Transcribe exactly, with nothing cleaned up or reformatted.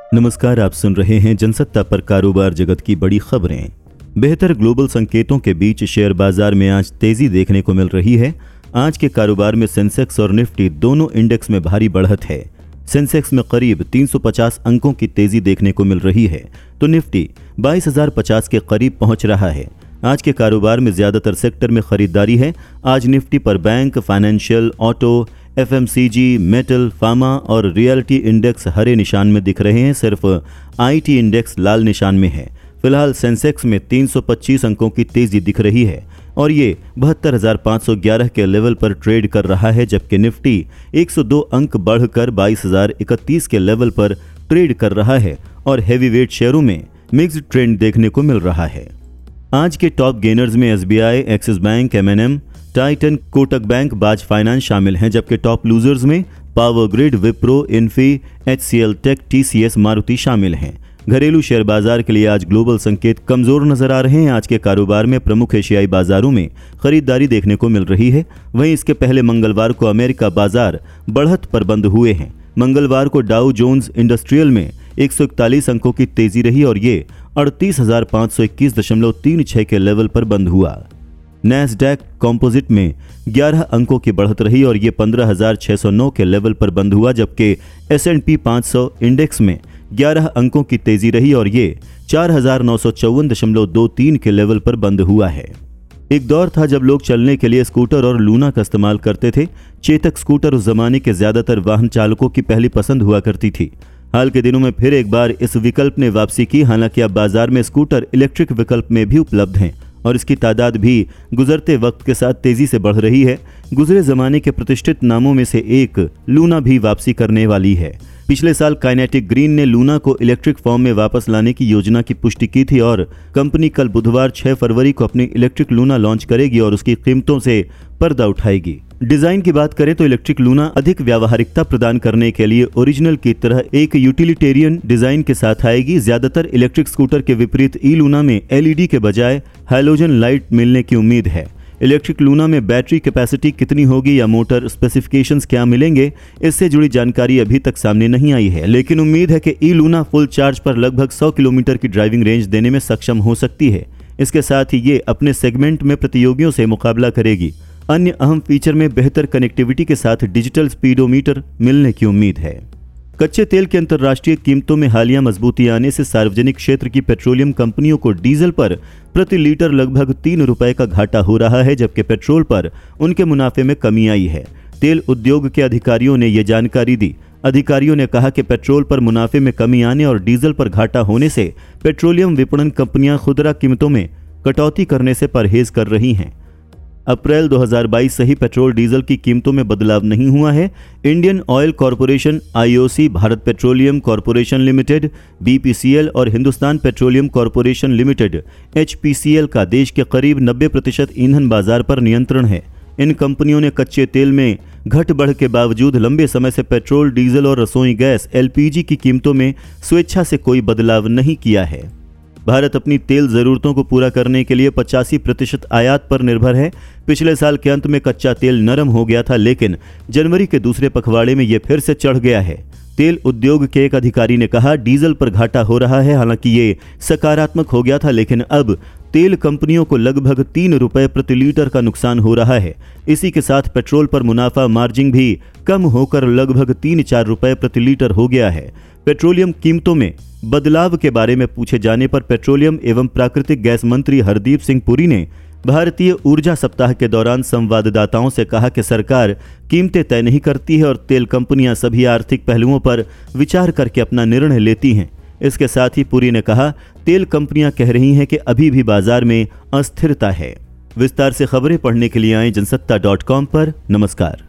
नमस्कार, आप सुन रहे हैं जनसत्ता पर कारोबार जगत की बड़ी खबरें। बेहतर ग्लोबल संकेतों के बीच शेयर बाजार में आज तेजी देखने को मिल रही है। आज के कारोबार में सेंसेक्स और निफ्टी दोनों इंडेक्स में भारी बढ़त है। सेंसेक्स में करीब तीन सौ पचास अंकों की तेजी देखने को मिल रही है, तो निफ्टी बाईस हज़ार पचास के करीब पहुंच रहा है। आज के कारोबार में ज्यादातर सेक्टर में खरीदारी है। आज निफ्टी पर bank, financial, auto, FMCG, metal, pharma और रियल्टी इंडेक्स हरे निशान में दिख रहे हैं। सिर्फ आईटी इंडेक्स लाल निशान में है। फिलहाल सेंसेक्स में तीन सौ पच्चीस अंकों की तेजी दिख रही है और ये बहत्तर हज़ार पाँच सौ ग्यारह के लेवल पर ट्रेड कर रहा है, जबकि निफ्टी एक सौ दो अंक बढ़कर बाईस हज़ार इकतीस के लेवल पर ट्रेड कर रहा है और हैवीवेट शेयरों में मिक्स्ड ट्रेंड देखने को मिल रहा है। आज के टॉप गेनर्स में एसबीआई, एक्सिस बैंक, एमएनएम, Titan, Kotak bank, Bajaj finance शामिल हैं, जबकि टॉप लूजर्स में power grid, Wipro, Infy, HCL tech, TCS, Maruti शामिल हैं। घरेलू शेयर बाजार के लिए आज ग्लोबल संकेत कमजोर नजर आ रहे हैं। आज के कारोबार में प्रमुख एशियाई बाजारों में खरीदारी देखने को मिल रही है। वहीं इसके पहले मंगलवार को अमेरिका बाजार बढ़त पर बंद हुए हैं। मंगलवार को डाउ जोन्स इंडस्ट्रियल में एक सौ इकतालीस अंकों की तेजी रही और ये अड़तीस हज़ार पाँच सौ इक्कीस दशमलव तीन छह के लेवल पर बंद हुआ। नैस्डैक कंपोजिट में ग्यारह अंकों की बढ़त रही और ये पंद्रह हज़ार छह सौ नौ के लेवल पर बंद हुआ, जबकि एस एंड पी पाँच सौ इंडेक्स में ग्यारह अंकों की तेजी रही और ये चार हज़ार नौ सौ चौवन दशमलव दो तीन के लेवल पर बंद हुआ है। एक दौर था जब लोग चलने के लिए स्कूटर और लूना का इस्तेमाल करते थे। चेतक स्कूटर उस जमाने के ज्यादातर वाहन चालकों की पहली पसंद हुआ करती थी। हाल के दिनों में फिर एक बार इस विकल्प ने वापसी की। हालांकि अब बाजार में स्कूटर इलेक्ट्रिक विकल्प में भी उपलब्ध हैं और इसकी तादाद भी गुजरते वक्त के साथ तेजी से बढ़ रही है। गुजरे जमाने के प्रतिष्ठित नामों में से एक लूना भी वापसी करने वाली है। पिछले साल काइनेटिक ग्रीन ने लूना को इलेक्ट्रिक फॉर्म में वापस लाने की योजना की पुष्टि की थी और कंपनी कल बुधवार छह फरवरी को अपनी इलेक्ट्रिक लूना लॉन्च करेगी और उसकी कीमतों से पर्दा उठाएगी। डिजाइन की बात करें तो इलेक्ट्रिक लूना अधिक व्यावहारिकता प्रदान करने के लिए ओरिजिनल की तरह एक यूटिलिटेरियन डिजाइन के साथ आएगी। ज्यादातर इलेक्ट्रिक स्कूटर के विपरीत ई लूना में एलईडी के बजाय हैलोजन लाइट मिलने की उम्मीद है। इलेक्ट्रिक लूना में बैटरी कैपेसिटी कितनी होगी या मोटर स्पेसिफिकेशंस क्या मिलेंगे, इससे जुड़ी जानकारी अभी तक सामने नहीं आई है, लेकिन उम्मीद है कि ई लूना फुल चार्ज पर लगभग सौ किलोमीटर की ड्राइविंग रेंज देने में सक्षम हो सकती है। इसके साथ ही ये अपने सेगमेंट में प्रतियोगियों से मुकाबला करेगी। अन्य अहम फीचर में बेहतर कनेक्टिविटी के साथ डिजिटल स्पीडोमीटर मिलने की उम्मीद है। कच्चे तेल की अंतर्राष्ट्रीय कीमतों में हालिया मजबूती आने से सार्वजनिक क्षेत्र की पेट्रोलियम कंपनियों को डीजल पर प्रति लीटर लगभग तीन रुपए का घाटा हो रहा है, जबकि पेट्रोल पर उनके मुनाफे में कमी आई है। तेल उद्योग के अधिकारियों ने ये जानकारी दी। अधिकारियों ने कहा कि पेट्रोल पर मुनाफे में कमी आने और डीजल पर घाटा होने से पेट्रोलियम विपणन कंपनियां खुदरा कीमतों में कटौती करने से परहेज कर रही हैं। अप्रैल दो हज़ार बाईस से ही पेट्रोल डीजल की कीमतों में बदलाव नहीं हुआ है। Indian oil corporation, IOC, Bharat petroleum corporation limited, BPCL और Hindustan petroleum corporation limited, HPCL का देश के करीब नब्बे प्रतिशत ईंधन बाजार पर नियंत्रण है। इन कंपनियों ने कच्चे तेल में घट बढ़ के बावजूद लंबे समय से पेट्रोल, डीजल और रसोई गैस एलपीजी की कीमतों में स्वेच्छा से कोई बदलाव नहीं किया है। भारत अपनी तेल जरूरतों को पूरा करने के लिए पचासी प्रतिशत आयात पर निर्भर है। पिछले साल के अंत में कच्चा तेल नरम हो गया था, लेकिन जनवरी के दूसरे पखवाड़े में यह फिर से चढ़ गया है। तेल उद्योग के एक अधिकारी ने कहा, डीजल पर घाटा हो रहा है। हालांकि ये सकारात्मक हो गया था, लेकिन अब तेल कंपनियों को लगभग तीन रुपए प्रति लीटर का नुकसान हो रहा है। इसी के साथ पेट्रोल पर मुनाफा मार्जिन भी कम होकर लगभग तीन चार रुपए प्रति लीटर हो गया है। पेट्रोलियम कीमतों में बदलाव के बारे में पूछे जाने पर पेट्रोलियम एवं प्राकृतिक गैस मंत्री हरदीप सिंह पुरी ने भारतीय ऊर्जा सप्ताह के दौरान संवाददाताओं से कहा कि सरकार कीमतें तय नहीं करती है और तेल कंपनियां सभी आर्थिक पहलुओं पर विचार करके अपना निर्णय लेती हैं। इसके साथ ही पुरी ने कहा, तेल कंपनियां कह रही हैं कि अभी भी बाजार में अस्थिरता है। विस्तार से खबरें पढ़ने के लिए आए जनसत्ता डॉट कॉम पर। नमस्कार।